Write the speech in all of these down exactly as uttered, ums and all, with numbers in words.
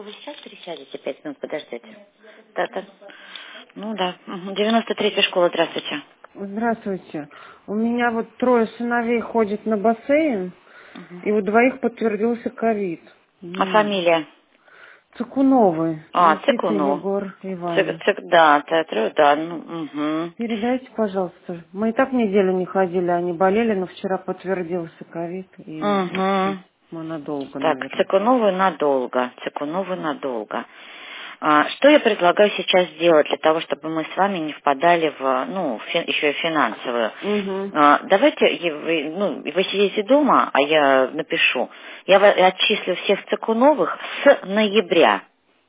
вы сейчас пересядете? Пять минут, подождите. Да, да. Ну да. Мгм. девяносто третья школа, здравствуйте. Здравствуйте. У меня вот трое сыновей ходят на бассейн, Мгм. и у двоих подтвердился ковид. А Ну, фамилия? Цукуновы, А, Никита, Цикуну. Егор, Цик, Иваныч. цик, да, театру, да, ну, угу. Передайте, пожалуйста. Мы и так неделю не ходили, они болели, но вчера подтвердился ковид, и, в Угу. общем, мы надолго, Так, наверное. Цикунову надолго. Цикунову надолго. А, что я предлагаю сейчас сделать для того, чтобы мы с вами не впадали в, ну, фи- еще и финансовую? Угу. А, давайте, и вы, ну, вы сидите дома, а я напишу. Я ва- отчислю всех Цикуновых с ноября.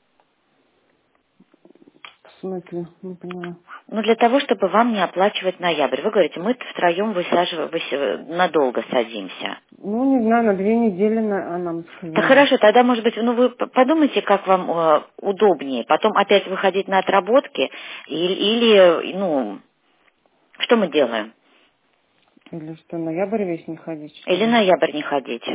В смысле? Не поняла. Ну, для того, чтобы вам не оплачивать ноябрь. Вы говорите, мы втроем высаживаем, выс- надолго садимся. Ну, не знаю, на две недели на- а нам Так сказали. хорошо, тогда, может быть, ну вы п- подумайте, как вам э, удобнее. Потом опять выходить на отработки или, или, ну, что мы делаем? Или что, ноябрь весь не ходить, что Или ли? ноябрь не ходить?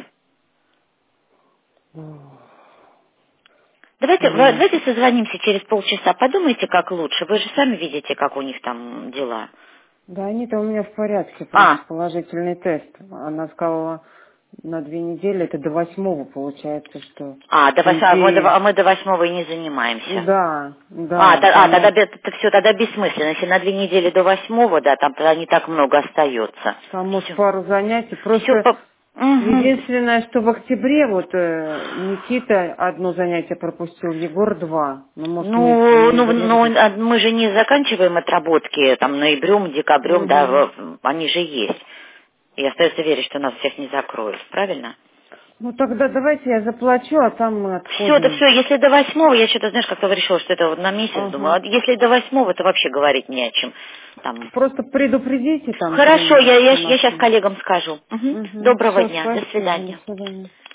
Ох, Давайте, ва- Блин. давайте созвонимся через полчаса. Подумайте, как лучше. Вы же сами видите, как у них там дела. Да, они-то у меня в порядке, А, просто положительный тест. Она сказала на две недели, это до восьмого получается, что а, до по вос- а мы, до, а идее... мы до восьмого и не занимаемся. Да, А, да, та- а, тогда, само, бе- т- все, тогда бессмысленно. Если на две недели до восьмого, да, там тогда не так много остается. само с Все. пару занятий. Все Просто по... Мгм. единственное, что в октябре вот э, Никита одно занятие пропустил, Егор два. Ну, может, у них Ну, ну, ноябрь ну, где-то. а мы же не заканчиваем отработки там ноябрем, декабрем, да, Угу. в- они же есть. И остается верить, что нас всех не закроют, правильно? Ну, тогда давайте я заплачу, а там мы Все, да отходим. все, если до восьмого, я что-то, знаешь, как-то решила, что это вот на месяц, думаю, Ага. а если до восьмого, то вообще говорить не о чем. Там. Просто предупредите там Хорошо, где-нибудь, я, я, что я нас сейчас не... коллегам скажу. Мгм. Угу. Доброго Все, дня, до спасибо, до свидания. свидания.